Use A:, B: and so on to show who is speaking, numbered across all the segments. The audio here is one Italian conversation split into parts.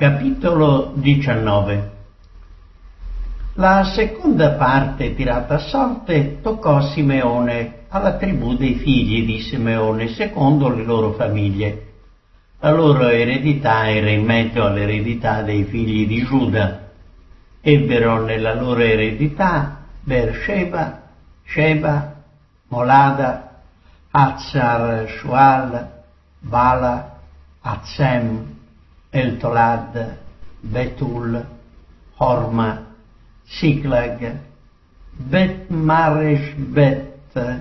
A: Capitolo 19. La seconda parte tirata a sorte toccò Simeone, alla tribù dei figli di Simeone, secondo le loro famiglie. La loro eredità era in mezzo all'eredità dei figli di Giuda. Ebbero nella loro eredità Beersheba, Sheba, Molada, Hatzar Shual, Bala, Azzem, Eltolad, Betul, Horma, Siklag, Bet Maresh Bet,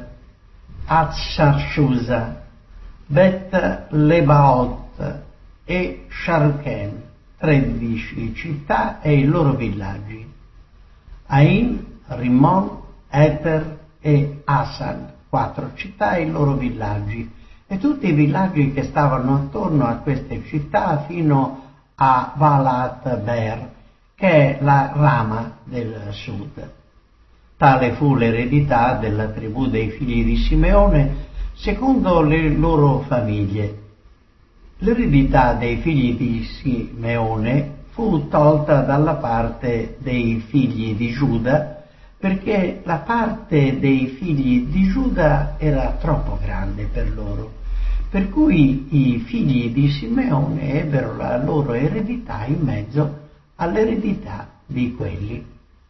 A: Atzarshusa, Bet Lebaot e Sharken, 13 città e i loro villaggi. Ain, Rimmon, Eter e Asan, 4 città e i loro villaggi, e tutti i villaggi che stavano attorno a queste città fino a Valat Ber, che è la Rama del sud. Tale fu l'eredità della tribù dei figli di Simeone secondo le loro famiglie. L'eredità dei figli di Simeone fu tolta dalla parte dei figli di Giuda, perché la parte dei figli di Giuda era troppo grande per loro, per cui i figli di Simeone ebbero la loro eredità in mezzo all'eredità di quelli.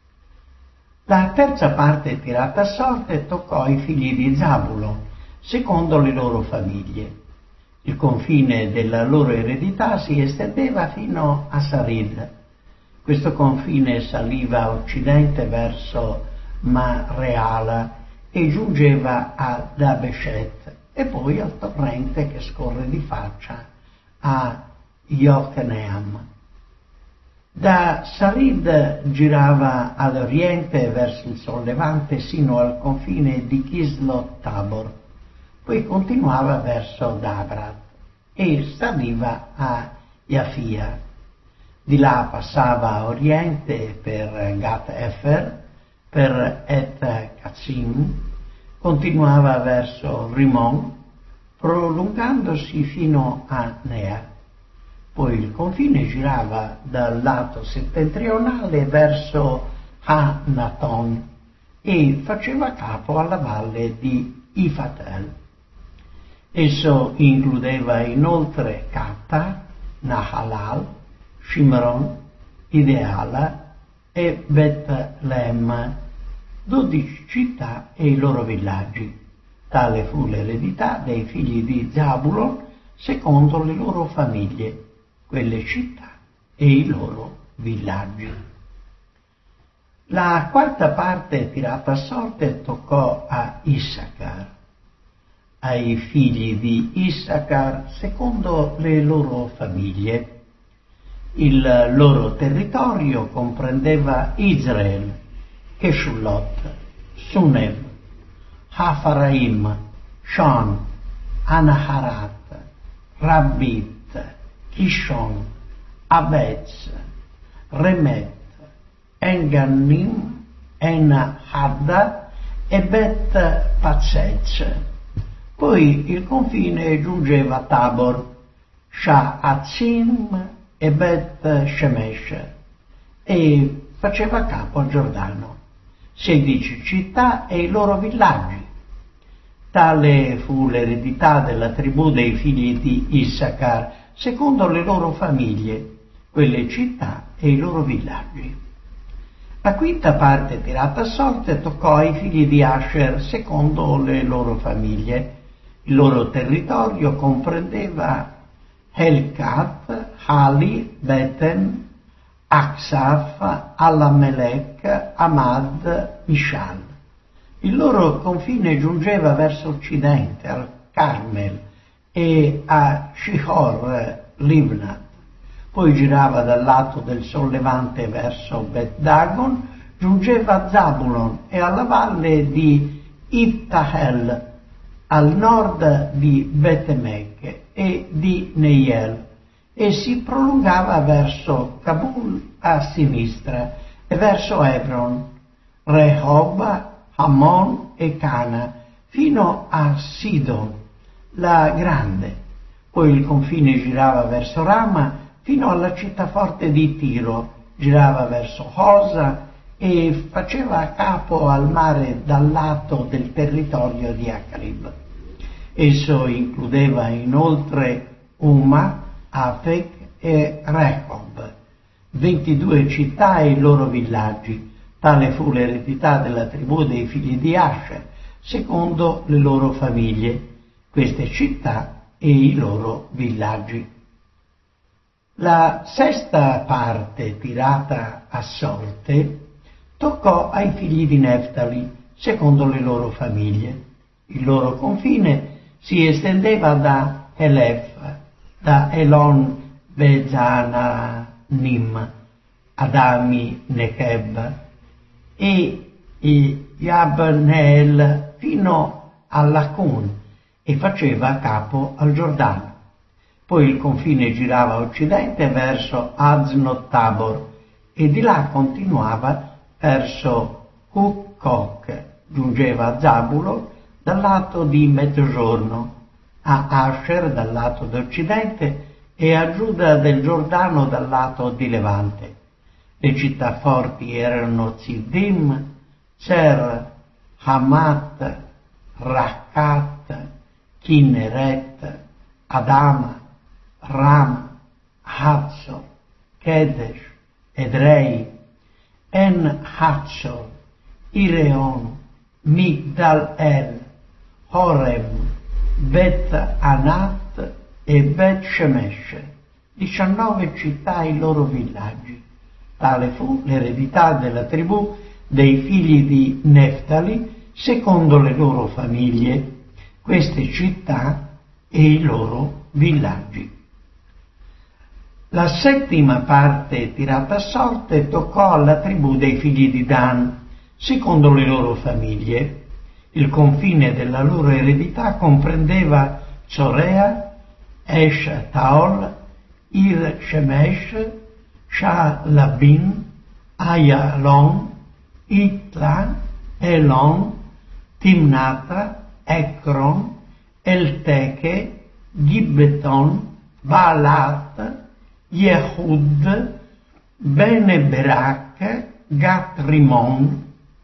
A: La terza parte tirata a sorte toccò i figli di Zabulo, secondo le loro famiglie. Il confine della loro eredità si estendeva fino a Sarid. Questo confine saliva a occidente verso Mareala e giungeva a Dabeshet e poi al torrente che scorre di faccia a Yokneam. Da Sarid girava ad oriente verso il sollevante sino al confine di Kislot Tabor, poi continuava verso Dabrat e saliva a Yafia. Di là passava a oriente per Gat Efer, per Et Katzim, continuava verso Rimon, prolungandosi fino a Nea. Poi il confine girava dal lato settentrionale verso Hanaton e faceva capo alla valle di Ifatel. Esso includeva inoltre Katta, Nahalal, Shimron, Ideala e Bet-Lehem, 12 città e i loro villaggi. Tale fu l'eredità dei figli di Zabulon secondo le loro famiglie, quelle città e i loro villaggi. La quarta parte tirata a sorte toccò a Issacar, ai figli di Issacar secondo le loro famiglie. Il loro territorio comprendeva Israel, Keshullot, Sunev, Hafaraim, Shon, Anaharat, Rabbit, Kishon, Abez, Remet, Engannim, En-Hadda e Bet Pazzez. Poi il confine giungeva a Tabor, Sha'atzim e Bet Shemesh e faceva capo al Giordano, 16 città e i loro villaggi. Tale fu l'eredità della tribù dei figli di Issacar secondo le loro famiglie, quelle città e i loro villaggi. La quinta parte tirata a sorte toccò ai figli di Asher secondo le loro famiglie. Il loro territorio comprendeva Helkat, Hali, Beten, Aksaf, Allamelech, Amad, Mishal. Il loro confine giungeva verso occidente, al Carmel e a Shihor Livnat. Poi girava dal lato del sollevante verso Bet Dagon, giungeva a Zabulon e alla valle di Ibtahel, al nord di Betemec e di Neiel, e si prolungava verso Kabul a sinistra e verso Hebron, Rehob, Hammon e Cana, fino a Sidon, la grande. Poi il confine girava verso Rama, fino alla città forte di Tiro, girava verso Hosa e faceva capo al mare dal lato del territorio di Acrib. Esso includeva inoltre Uma, Afec e Rehob, 22 città e i loro villaggi. Tale fu l'eredità della tribù dei figli di Asher, secondo le loro famiglie, queste città e i loro villaggi. La sesta parte tirata a sorte toccò ai figli di Neftali, secondo le loro famiglie. Il loro confine si estendeva da Elef, da Elon Bezananim, Adami Necheb e Yabneel fino all'Acun e faceva capo al Giordano. Poi il confine girava a occidente verso Aznot Tabor e di là continuava verso Hukkok, giungeva a Zabulo dal lato di Mezzogiorno, a Asher dal lato d'occidente e a Giuda del Giordano dal lato di Levante. Le città forti erano Ziddim, Zer, Hamat, Rakkat, Kinneret, Adama, Ram, Hatzor, Kedesh, Edrei, En-Hatzor, Ireon, Migdal-El, Horem, Bet-Anat e Bet-Shemesh, 19 città e i loro villaggi. Tale fu l'eredità della tribù dei figli di Neftali, secondo le loro famiglie, queste città e i loro villaggi. La settima parte tirata a sorte toccò alla tribù dei figli di Dan, secondo le loro famiglie. Il confine della loro eredità comprendeva Zorea, Esh Taol, Ir Shemesh, Shalabin, Ayalon, Itla, Elon, Timnata, Ekron, Elteke, Gibbeton, Baalat, Yehud, Bene-Berak, Gat-Rimon,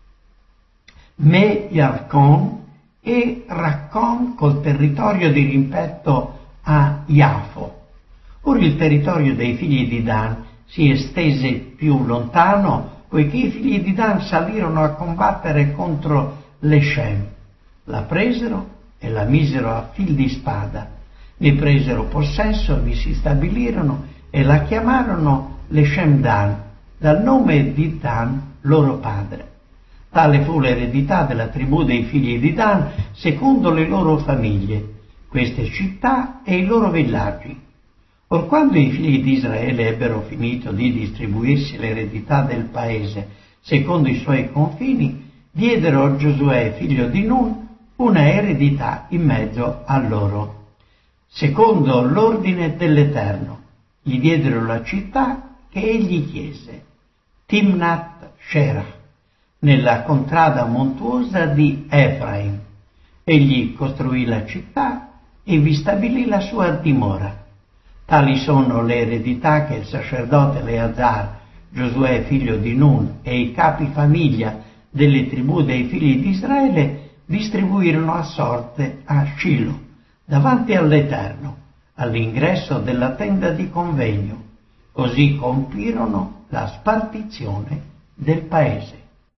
A: Me-Yarkon e Raccon col territorio di rimpetto a Iafo. Ora il territorio dei figli di Dan si estese più lontano, poiché i figli di Dan salirono a combattere contro Leshem. La presero e la misero a fil di spada. Ne presero possesso, vi si stabilirono e la chiamarono Leshem Dan, dal nome di Dan, loro padre. Tale fu l'eredità della tribù dei figli di Dan, secondo le loro famiglie, queste città e i loro villaggi. Or quando i figli di Israele ebbero finito di distribuirsi l'eredità del paese, secondo i suoi confini, diedero a Giosuè, figlio di Nun, una eredità in mezzo a loro, secondo l'ordine dell'Eterno. Gli diedero la città che egli chiese, Timnat Sherah, nella contrada montuosa di Efraim. Egli costruì la città e vi stabilì la sua dimora. Tali sono le eredità che il sacerdote Eleazar, Giosuè figlio di Nun e i capi famiglia delle tribù dei figli di Israele distribuirono a sorte a Shilo, davanti all'Eterno, all'ingresso della tenda di convegno. Così compirono la spartizione del paese.